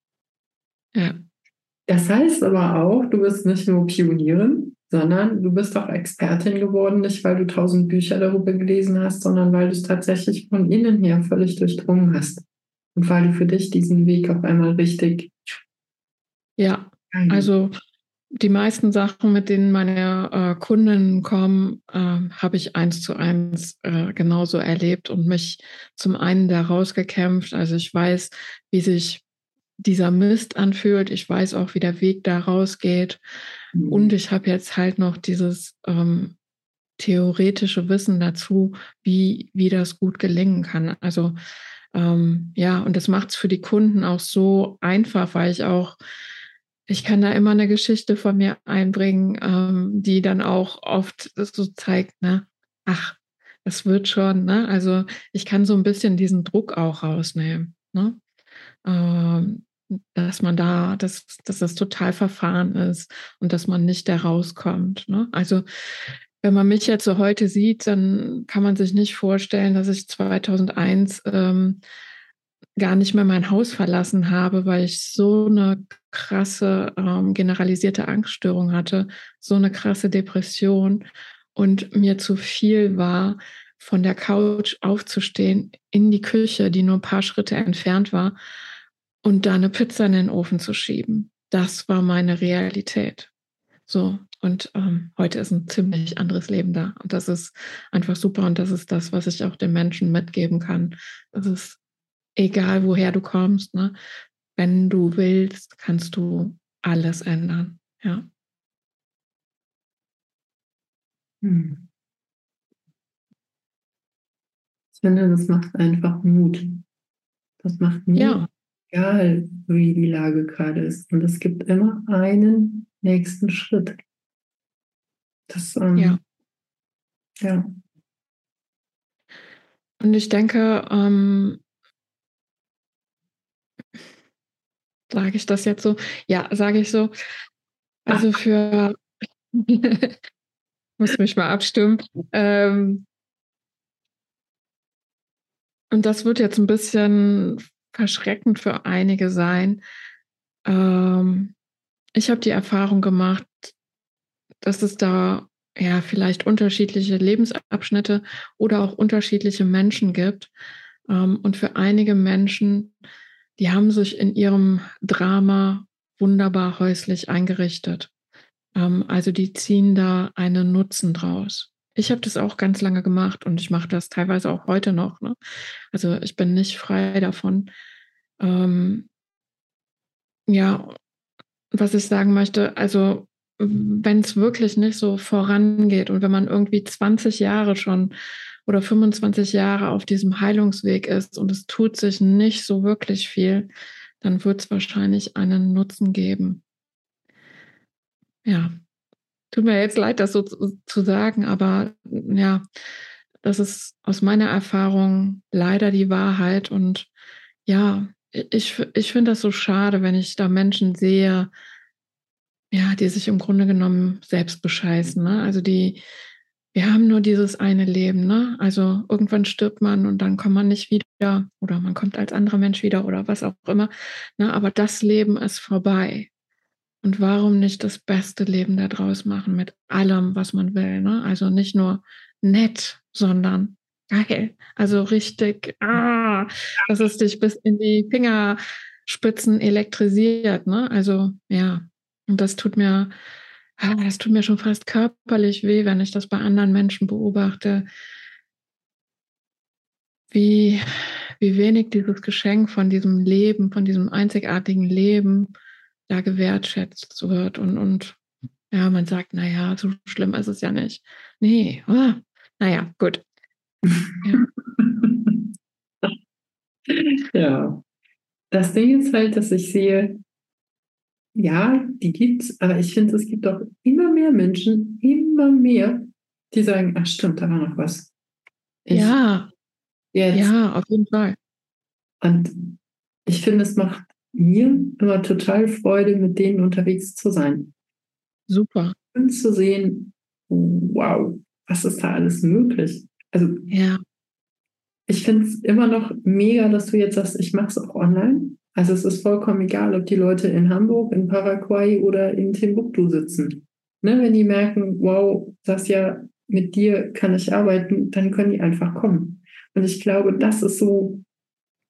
Ja. Das heißt aber auch, du bist nicht nur Pionierin, sondern du bist auch Expertin geworden, nicht weil du tausend Bücher darüber gelesen hast, sondern weil du es tatsächlich von innen her völlig durchdrungen hast. Und weil du für dich diesen Weg auf einmal richtig Ja, geil. also die meisten Sachen, mit denen meine äh, Kunden kommen, äh, habe ich eins zu eins äh, genauso erlebt und mich zum einen da rausgekämpft. Also ich weiß, wie sich dieser Mist anfühlt. Ich weiß auch, wie der Weg da rausgeht. Und Mhm. ich habe jetzt halt noch dieses ähm, theoretische Wissen dazu, wie, wie das gut gelingen kann. Also ähm, ja, und das macht es für die Kunden auch so einfach, weil ich auch, ich kann da immer eine Geschichte von mir einbringen, ähm, die dann auch oft so zeigt, ne, ach, das wird schon, ne? Also ich kann so ein bisschen diesen Druck auch rausnehmen, ne? Ähm, dass man da, dass, dass das total verfahren ist und dass man nicht da rauskommt, ne? Also wenn man mich jetzt so heute sieht, dann kann man sich nicht vorstellen, dass ich zweitausendeins ähm, gar nicht mehr mein Haus verlassen habe, weil ich so eine krasse ähm, generalisierte Angststörung hatte, so eine krasse Depression und mir zu viel war, von der Couch aufzustehen in die Küche, die nur ein paar Schritte entfernt war, und da eine Pizza in den Ofen zu schieben. Das war meine Realität. So, und ähm, heute ist ein ziemlich anderes Leben da. Und das ist einfach super. Und das ist das, was ich auch den Menschen mitgeben kann. Das ist egal, woher du kommst, ne? Wenn du willst, kannst du alles ändern. Ja. Hm. Ich finde, das macht einfach Mut. Das macht Mut, Ja, egal wie die Lage gerade ist. Und es gibt immer einen nächsten Schritt. Das, ja. ähm, ja. Und ich denke, ähm, sage ich das jetzt so? Ja, sage ich so. Ah, Also für, muss mich mal abstimmen. Ähm, und das wird jetzt ein bisschen verschreckend für einige sein. Ähm, ich habe die Erfahrung gemacht, dass es da ja vielleicht unterschiedliche Lebensabschnitte oder auch unterschiedliche Menschen gibt. Ähm, und für einige Menschen, die haben sich in ihrem Drama wunderbar häuslich eingerichtet. Ähm, also die ziehen da einen Nutzen draus. Ich habe das auch ganz lange gemacht und ich mache das teilweise auch heute noch. Ne? Also ich bin nicht frei davon. Ähm, ja, was ich sagen möchte, also wenn es wirklich nicht so vorangeht und wenn man irgendwie zwanzig Jahre schon oder fünfundzwanzig Jahre auf diesem Heilungsweg ist und es tut sich nicht so wirklich viel, dann wird es wahrscheinlich einen Nutzen geben. Ja, tut mir jetzt leid, das so zu, zu sagen, aber ja, das ist aus meiner Erfahrung leider die Wahrheit. Und ja, ich, ich finde das so schade, wenn ich da Menschen sehe, ja, die sich im Grunde genommen selbst bescheißen, ne? Also die, wir haben nur dieses eine Leben, ne? Also irgendwann stirbt man und dann kommt man nicht wieder oder man kommt als anderer Mensch wieder oder was auch immer, ne? Aber das Leben ist vorbei. Und warum nicht das beste Leben da draus machen mit allem, was man will, ne? Also nicht nur nett, sondern geil. Also richtig, ah, dass es dich bis in die Fingerspitzen elektrisiert, ne? Also ja, und das tut mir, ah, das tut mir schon fast körperlich weh, wenn ich das bei anderen Menschen beobachte, wie, wie wenig dieses Geschenk von diesem Leben, von diesem einzigartigen Leben da gewertschätzt wird. Und, und ja, man sagt, naja, so schlimm ist es ja nicht. Nee, ah, naja, gut. Ja, ja. Das Ding ist halt, dass ich sehe, ja, die gibt's, aber ich finde, es gibt auch immer mehr Menschen, immer mehr, die sagen, ach stimmt, da war noch was. Ich ja, jetzt. ja, auf jeden Fall. Und ich finde, es macht mir immer total Freude, mit denen unterwegs zu sein. Super. Und zu sehen, wow, was ist da alles möglich? Also Ja, ich finde es immer noch mega, dass du jetzt sagst, ich mache es auch online. Also es ist vollkommen egal, ob die Leute in Hamburg, in Paraguay oder in Timbuktu sitzen. Ne, wenn die merken, wow, das ja, mit dir kann ich arbeiten, dann können die einfach kommen. Und ich glaube, das ist so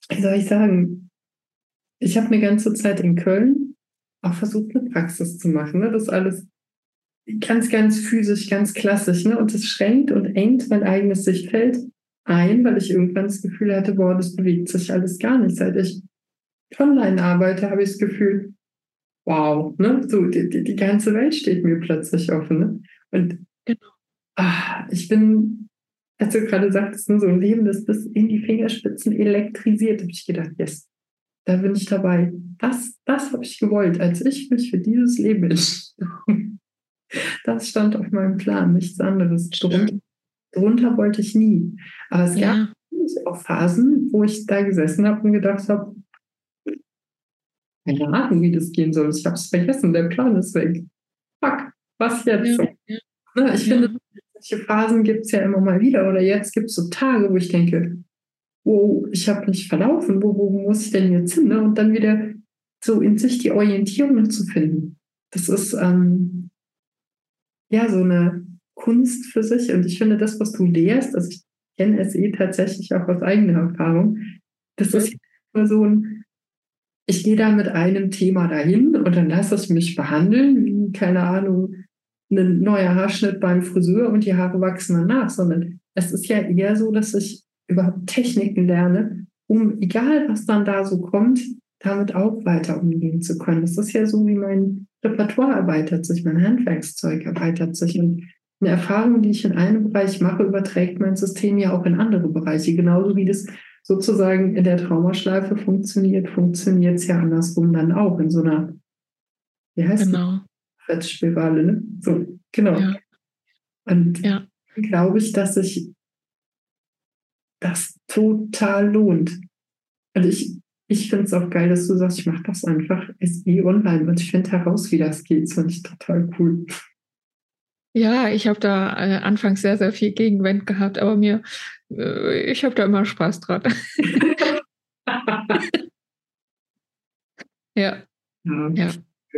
wie soll ich sagen, ich habe eine ganze Zeit in Köln auch versucht, eine Praxis zu machen. Ne? Das ist alles ganz, ganz physisch, ganz klassisch. Ne? Und das schränkt und engt mein eigenes Sichtfeld ein, weil ich irgendwann das Gefühl hatte, boah, das bewegt sich alles gar nicht. Seit ich online arbeite, habe ich das Gefühl, wow, ne? So, die, die, die ganze Welt steht mir plötzlich offen. Ne? Und Genau. ah, ich bin, als du gerade sagtest, ne, so ein Leben, das bis in die Fingerspitzen elektrisiert, habe ich gedacht, yes, da bin ich dabei. Das, das habe ich gewollt, als ich mich für dieses Leben entschieden. Das stand auf meinem Plan, nichts anderes. Drunter, drunter wollte ich nie. Aber es gab Ja, auch Phasen, wo ich da gesessen habe und gedacht habe, keine Ahnung, wie das gehen soll. Ich habe es vergessen, der Plan ist weg. Fuck, was jetzt? ja, So, ja, ne? Ich finde, ja, solche Phasen gibt es ja immer mal wieder. Oder jetzt gibt es so Tage, wo ich denke, wow, ich habe mich verlaufen, wo, wo muss ich denn jetzt hin? Ne? Und dann wieder so in sich die Orientierung zu finden. Das ist ähm, ja so eine Kunst für sich. Und ich finde, das, was du lehrst, also ich kenne S E tatsächlich auch aus eigener Erfahrung, das ist immer so ein, ich gehe da mit einem Thema dahin und dann lasse ich mich behandeln, wie, keine Ahnung, ein neuer Haarschnitt beim Friseur und die Haare wachsen dann nach, sondern es ist ja eher so, dass ich überhaupt Techniken lerne, um, egal was dann da so kommt, damit auch weiter umgehen zu können. Das ist ja so, wie mein Repertoire erweitert sich, mein Handwerkszeug erweitert sich. Und eine Erfahrung, die ich in einem Bereich mache, überträgt mein System ja auch in andere Bereiche. Genauso wie das sozusagen in der Traumaschleife funktioniert, funktioniert es ja andersrum dann auch in so einer, wie heißt das, genau. Fettspirale, ne? So, genau. Ja, Und ja. glaube ich, dass sich das total lohnt. Und ich, ich finde es auch geil, dass du sagst, ich mache das einfach S E online und ich finde heraus, wie das geht. Das finde ich total cool. Ja, ich habe da äh, anfangs sehr, sehr viel Gegenwind gehabt, aber mir, äh, ich habe da immer Spaß dran. Ja, Ja. ja.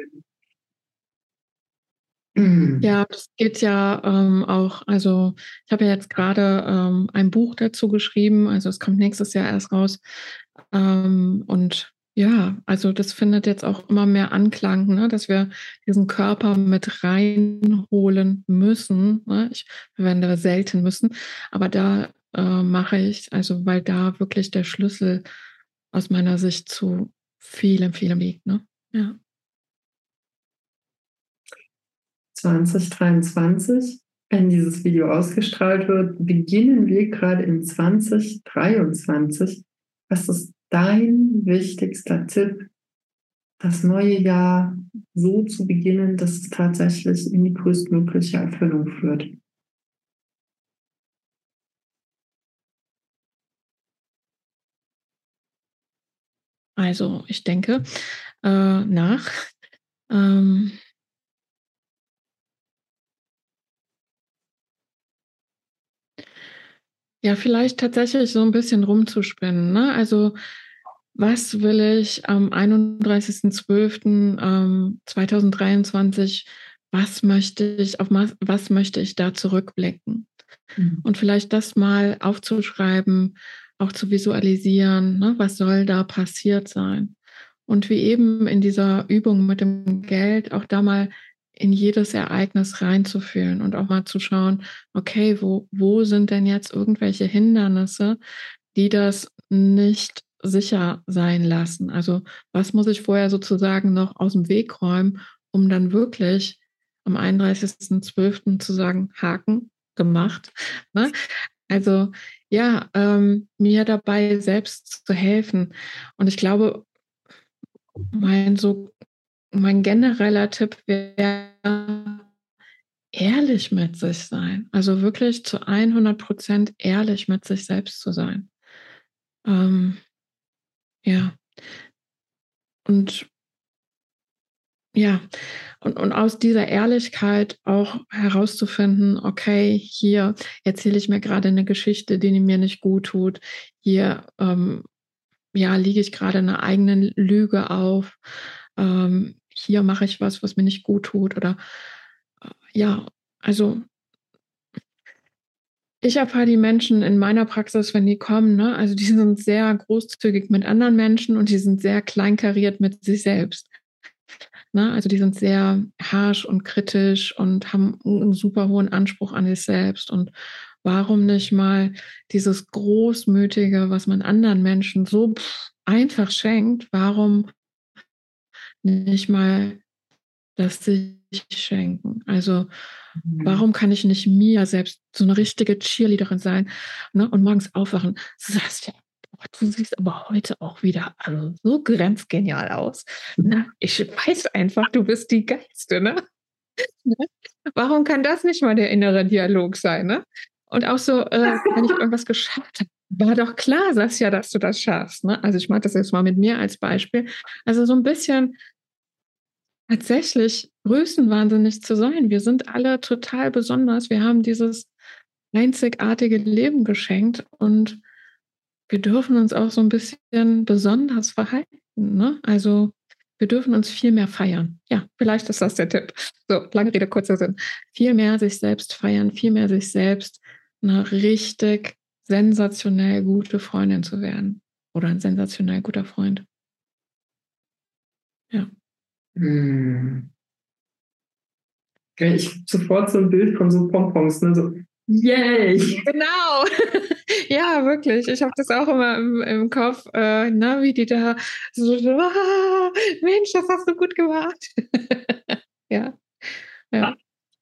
Mm. Ja, das geht ja ähm, auch, also ich habe ja jetzt gerade ähm, ein Buch dazu geschrieben, also es kommt nächstes Jahr erst raus. Ähm, und ja, also das findet jetzt auch immer mehr Anklang, ne, dass wir diesen Körper mit reinholen müssen. Ne? Ich verwende selten müssen, aber da äh, mache ich, also weil da wirklich der Schlüssel aus meiner Sicht zu vielem, vielem liegt. Ne? Ja. zwanzig dreiundzwanzig, wenn dieses Video ausgestrahlt wird, beginnen wir gerade in zwanzig dreiundzwanzig. Was ist dein wichtigster Tipp, das neue Jahr so zu beginnen, dass es tatsächlich in die größtmögliche Erfüllung führt? Also ich denke äh, nach. Ähm, ja, vielleicht tatsächlich so ein bisschen rumzuspinnen. Ne? Also was will ich am einunddreißigsten zwölften Ähm, zweitausenddreiundzwanzig, was möchte ich, auf was, was möchte ich da zurückblicken? Mhm. Und vielleicht das mal aufzuschreiben, auch zu visualisieren, ne? Was soll da passiert sein? Und wie eben in dieser Übung mit dem Geld, auch da mal in jedes Ereignis reinzufühlen und auch mal zu schauen, okay, wo, wo sind denn jetzt irgendwelche Hindernisse, die das nicht sicher sein lassen? Also was muss ich vorher sozusagen noch aus dem Weg räumen, um dann wirklich am einunddreißigsten zwölften zu sagen, Haken gemacht. Ne? Also ja, ähm, mir dabei selbst zu helfen. Und ich glaube, mein so mein genereller Tipp wäre, ehrlich mit sich sein. Also wirklich zu hundert Prozent ehrlich mit sich selbst zu sein. Ähm, ja, und ja, und, und aus dieser Ehrlichkeit auch herauszufinden, okay, hier erzähle ich mir gerade eine Geschichte, die mir nicht gut tut. Hier ähm, ja, liege ich gerade einer eigenen Lüge auf. Ähm, hier mache ich was, was mir nicht gut tut. Oder äh, ja, also ich erfahre die Menschen in meiner Praxis, wenn die kommen, ne? Also die sind sehr großzügig mit anderen Menschen und die sind sehr kleinkariert mit sich selbst. Ne? Also die sind sehr harsch und kritisch und haben einen super hohen Anspruch an sich selbst. Und warum nicht mal dieses Großmütige, was man anderen Menschen so einfach schenkt, warum nicht mal das sich schenken? Also warum kann ich nicht mir selbst so eine richtige Cheerleaderin sein, ne? Und morgens aufwachen? Saskia, du siehst aber heute auch wieder also so grenzgenial aus. Ne? Ich weiß einfach, du bist die Geilste. Ne? Warum kann das nicht mal der innere Dialog sein? Ne? Und auch so, äh, wenn ich irgendwas geschafft habe, war doch klar, Saskia, dass du das schaffst. Ne? Also ich mache das jetzt mal mit mir als Beispiel. Also so ein bisschen tatsächlich größenwahnsinnig zu sein. Wir sind alle total besonders. Wir haben dieses einzigartige Leben geschenkt und wir dürfen uns auch so ein bisschen besonders verhalten. Ne? Also wir dürfen uns viel mehr feiern. Ja, vielleicht ist das der Tipp. So, lange Rede, kurzer Sinn. Viel mehr sich selbst feiern, viel mehr sich selbst eine richtig sensationell gute Freundin zu werden. Oder ein sensationell guter Freund. Ja. Hm. Ich habe sofort so ein Bild von so Pompons, ne? So, yay! Genau. Ja, wirklich. Ich habe das auch immer im, im Kopf, äh, ne, wie die da so, ah, Mensch, das hast du gut gemacht. Ja. Ja.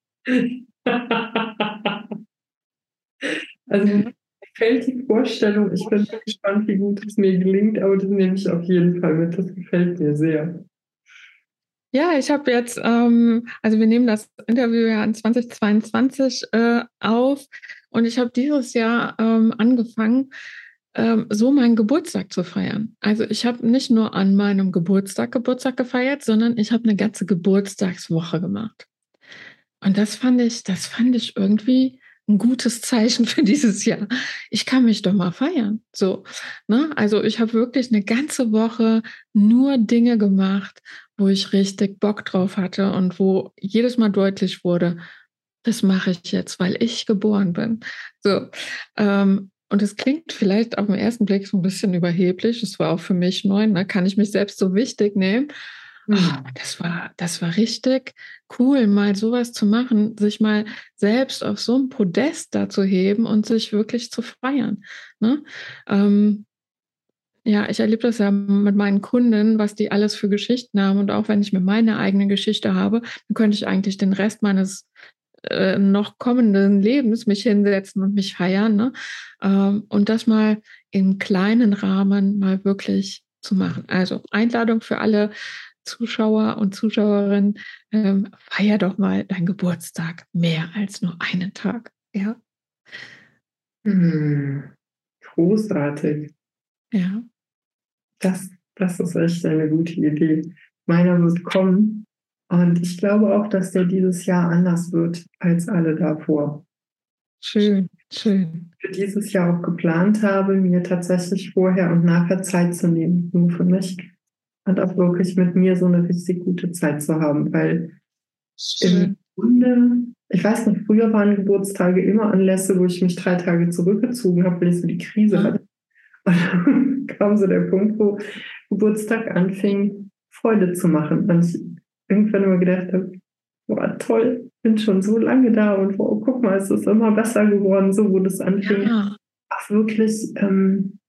Also mir gefällt die Vorstellung. Ich bin gespannt, wie gut es mir gelingt, aber das nehme ich auf jeden Fall mit. Das gefällt mir sehr. Ja, ich habe jetzt, ähm, also wir nehmen das Interview ja in zwanzig zweiundzwanzig äh, auf und ich habe dieses Jahr ähm, angefangen, ähm, so meinen Geburtstag zu feiern. Also ich habe nicht nur an meinem Geburtstag Geburtstag gefeiert, sondern ich habe eine ganze Geburtstagswoche gemacht. Und das fand ich, das fand ich irgendwie ein gutes Zeichen für dieses Jahr. Ich kann mich doch mal feiern. So, ne? Also ich habe wirklich eine ganze Woche nur Dinge gemacht, wo ich richtig Bock drauf hatte und wo jedes Mal deutlich wurde, das mache ich jetzt, weil ich geboren bin. So, ähm, und es klingt vielleicht auf den ersten Blick so ein bisschen überheblich. Das war auch für mich neu. Ne? Kann ich mich selbst so wichtig nehmen? Oh, das war, das war richtig cool, mal sowas zu machen, sich mal selbst auf so ein Podest da zu heben und sich wirklich zu feiern. Ne? Ähm, ja, ich erlebe das ja mit meinen Kunden, was die alles für Geschichten haben. Und auch wenn ich mir meine eigene Geschichte habe, dann könnte ich eigentlich den Rest meines äh, noch kommenden Lebens mich hinsetzen und mich feiern. Ne? Ähm, und das mal im kleinen Rahmen mal wirklich zu machen. Also Einladung für alle Zuschauer und Zuschauerinnen, ähm, feier doch mal deinen Geburtstag mehr als nur einen Tag. Ja. Hm. Großartig. Ja. Das, das ist echt eine gute Idee. Meiner wird kommen. Und ich glaube auch, dass der dieses Jahr anders wird als alle davor. Schön, schön. Für dieses Jahr auch geplant habe, mir tatsächlich vorher und nachher Zeit zu nehmen, nur für mich. Und auch wirklich mit mir so eine richtig gute Zeit zu haben. Weil Schön. im Grunde, ich weiß noch, früher waren Geburtstage immer Anlässe, wo ich mich drei Tage zurückgezogen habe, weil ich so die Krise Ja. hatte. Und dann kam so der Punkt, wo Geburtstag anfing, Freude zu machen. Und ich irgendwann immer gedacht habe, boah, toll, ich bin schon so lange da und wow, guck mal, es ist immer besser geworden, so wo das anfing. Ja. Auch wirklich ähm,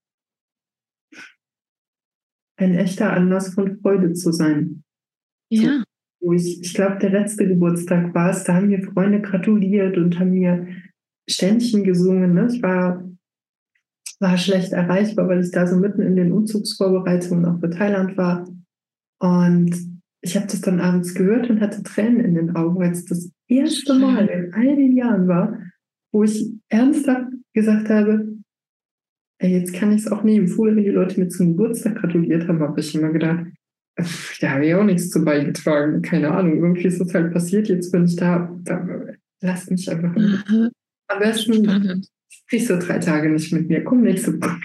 ein echter Anlass von Freude zu sein. Ja. So, wo ich, ich glaube, der letzte Geburtstag war es, da haben mir Freunde gratuliert und haben mir Ständchen gesungen. Ne? Ich war, war schlecht erreichbar, weil ich da so mitten in den Umzugsvorbereitungen auch für Thailand war. Und ich habe das dann abends gehört und hatte Tränen in den Augen, weil es das erste Mal in all den Jahren war, wo ich ernsthaft gesagt habe, ey, jetzt kann ich es auch nehmen. Früher, wenn die Leute mir zum Geburtstag gratuliert haben, habe ich immer gedacht, da habe ich auch nichts zu beigetragen. Keine Ahnung, irgendwie ist das halt passiert. Jetzt bin ich da. da lass mich einfach nicht. Aha. Am besten Spannend. kriegst du drei Tage nicht mit mir. Komm nächste Woche.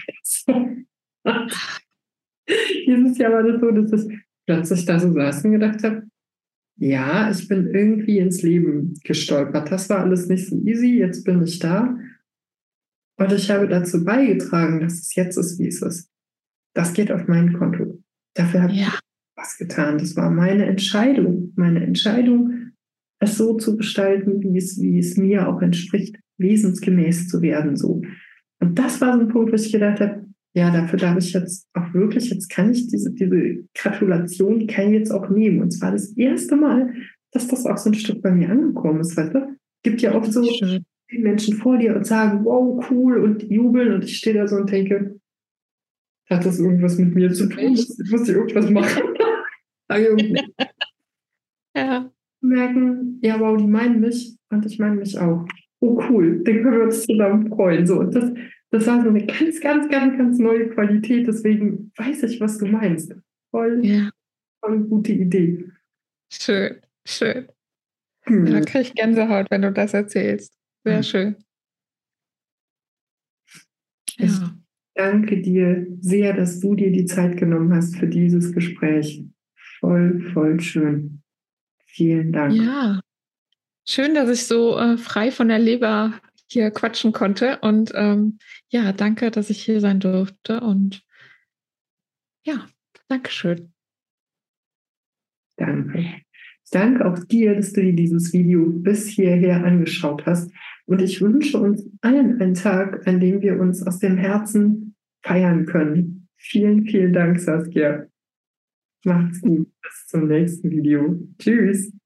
Dieses Jahr war das so, dass ich plötzlich da so saß und gedacht habe, ja, ich bin irgendwie ins Leben gestolpert. Das war alles nicht so easy. Jetzt bin ich da. Und ich habe dazu beigetragen, dass es jetzt ist, wie es ist. Das geht auf mein Konto. Dafür habe Ja. ich was getan. Das war meine Entscheidung. Meine Entscheidung, es so zu gestalten, wie es, wie es mir auch entspricht, wesensgemäß zu werden. So. Und das war so ein Punkt, wo ich gedacht habe, ja, dafür darf ich jetzt auch wirklich, jetzt kann ich diese, diese Gratulation, die kann ich jetzt auch nehmen. Und zwar das erste Mal, dass das auch so ein Stück bei mir angekommen ist. Weißt du? Es gibt ja oft so Schön. Menschen vor dir und sagen, wow, cool und jubeln. Und ich stehe da so und denke, hat das irgendwas mit mir zu tun? Muss, muss ich irgendwas machen? Ja. Merken, ja, wow, die meinen mich und ich meine mich auch. Oh, cool, dann können wir uns zusammen freuen. So, und das, das war so eine ganz, ganz, ganz, ganz neue Qualität. Deswegen weiß ich, was du meinst. Voll, Ja. voll gute Idee. Schön, schön. Hm. Ja, da kriege ich Gänsehaut, wenn du das erzählst. Sehr Hm. schön. Ich Ja. danke dir sehr, dass du dir die Zeit genommen hast für dieses Gespräch. Voll, voll schön. Vielen Dank. Ja. Schön, dass ich so äh, frei von der Leber hier quatschen konnte. Und ähm, ja, danke, dass ich hier sein durfte. Und ja, Dankeschön. Danke. Ich danke auch dir, dass du dir dieses Video bis hierher angeschaut hast. Und ich wünsche uns allen einen Tag, an dem wir uns aus dem Herzen feiern können. Vielen, vielen Dank, Saskia. Macht's gut. Bis zum nächsten Video. Tschüss.